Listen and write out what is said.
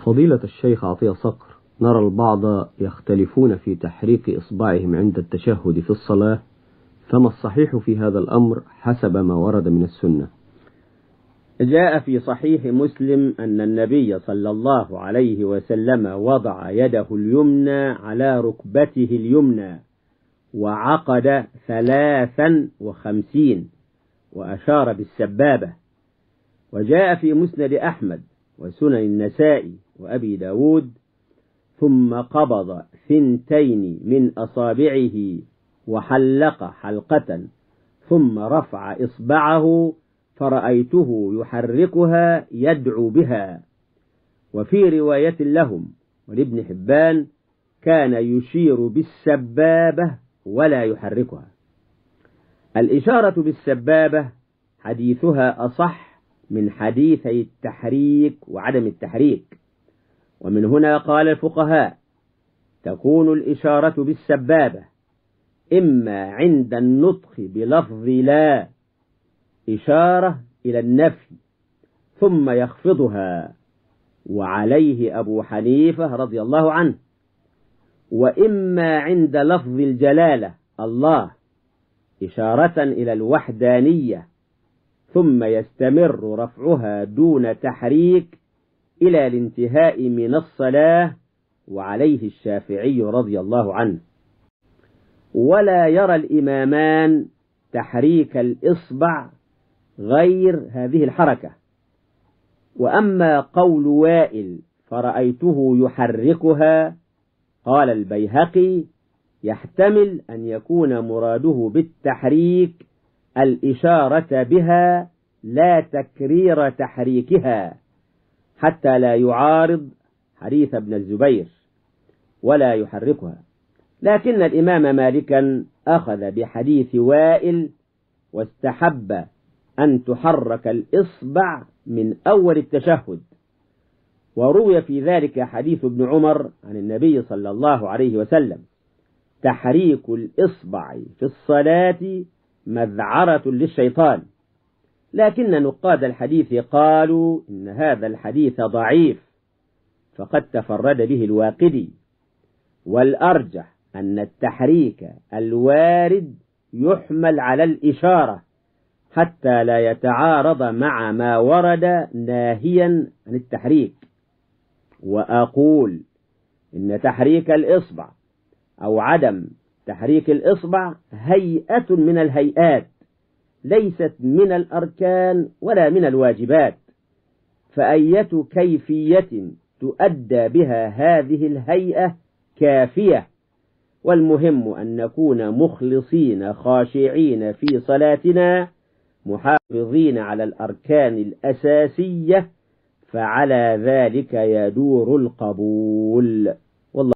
فضيلة الشيخ عطية صقر، نرى البعض يختلفون في تحريك إصبعهم عند التشهد في الصلاة، فما الصحيح في هذا الأمر حسب ما ورد من السنة؟ جاء في صحيح مسلم أن النبي صلى الله عليه وسلم وضع يده اليمنى على ركبته اليمنى وعقد 53 وأشار بالسبابة. وجاء في مسند أحمد وسنن النسائي وأبي داود: ثم قبض 2 من أصابعه وحلق حلقة ثم رفع إصبعه فرأيته يحركها يدعو بها. وفي رواية لهم ولابن حبان: كان يشير بالسبابة ولا يحركها. الإشارة بالسبابة حديثها أصح من حديثي التحريك وعدم التحريك، ومن هنا قال الفقهاء: تكون الإشارة بالسبابة إما عند النطق بلفظ لا، إشارة إلى النفي، ثم يخفضها، وعليه أبو حنيفة رضي الله عنه، وإما عند لفظ الجلالة الله، إشارة إلى الوحدانية، ثم يستمر رفعها دون تحريك إلى الانتهاء من الصلاة، وعليه الشافعي رضي الله عنه. ولا يرى الإمامان تحريك الإصبع غير هذه الحركة. وأما قول وائل فرأيته يحركها، قال البيهقي: يحتمل أن يكون مراده بالتحريك الإشارة بها لا تكرير تحريكها، حتى لا يعارض حديث ابن الزبير ولا يحركها. لكن الإمام مالكا أخذ بحديث وائل واستحب أن تحرك الإصبع من أول التشهد. وروي في ذلك حديث ابن عمر عن النبي صلى الله عليه وسلم: تحريك الإصبع في الصلاة مذعرة للشيطان. لكن نقاد الحديث قالوا إن هذا الحديث ضعيف، فقد تفرد به الواقدي. والأرجح أن التحريك الوارد يحمل على الإشارة حتى لا يتعارض مع ما ورد ناهيا عن التحريك. وأقول إن تحريك الإصبع أو عدم تحريك الإصبع هيئة من الهيئات، ليست من الأركان ولا من الواجبات، فأية كيفية تؤدى بها هذه الهيئة كافية. والمهم أن نكون مخلصين خاشعين في صلاتنا، محافظين على الأركان الأساسية، فعلى ذلك يدور القبول.